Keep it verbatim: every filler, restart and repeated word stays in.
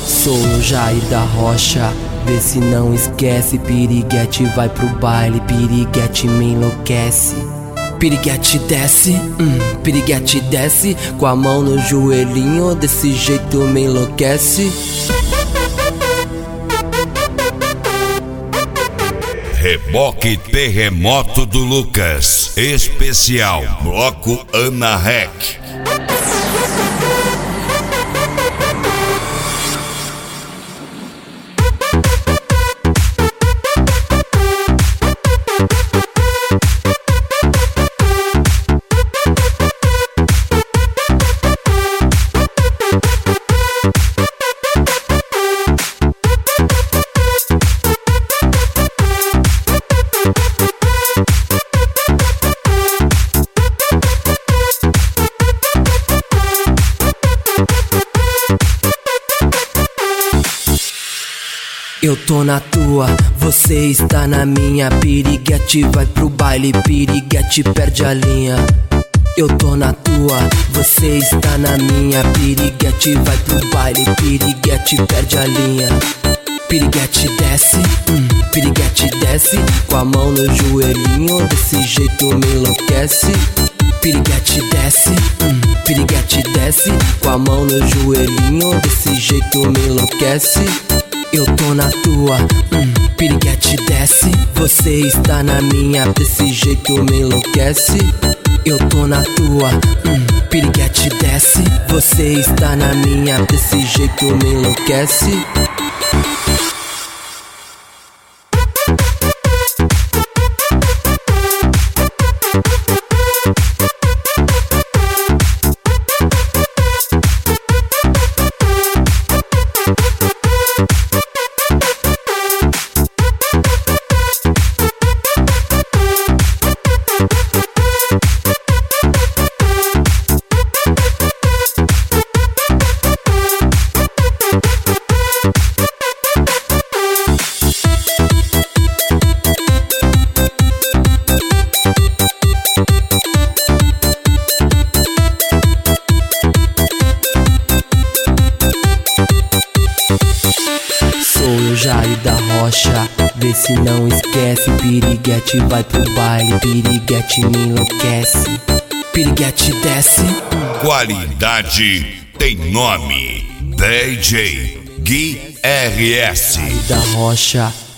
Sou o Jair da Rocha, vê se não esquece. Piriguete vai pro baile, piriguete me enlouquece. Piriguete desce, hum, piriguete desce, com a mão no joelhinho, desse jeito me enlouquece. Reboque Terremoto do Lucas, especial Bloco Ana Rec. Eu tô na tua, você está na minha. Piriguete vai pro baile, piriguete perde a linha. Eu tô na tua, você está na minha. Piriguete vai pro baile, piriguete perde a linha. Piriguete desce, hum, piriguete desce, com a mão no joelhinho, desse jeito me enlouquece. Piriguete desce, hum, piriguete desce, com a mão no joelhinho, desse jeito me enlouquece. Eu tô na tua, hum, piriguete desce, você está na minha, desse jeito me enlouquece. Eu tô na tua, hum, piriguete desce, você está na minha, desse jeito me enlouquece. Sou o Jair da Rocha, vê se não esquece. Piriguete vai pro baile, piriguete me enlouquece. Piriguete desce. Qualidade tem nome, D J Gui R S Jair da Rocha.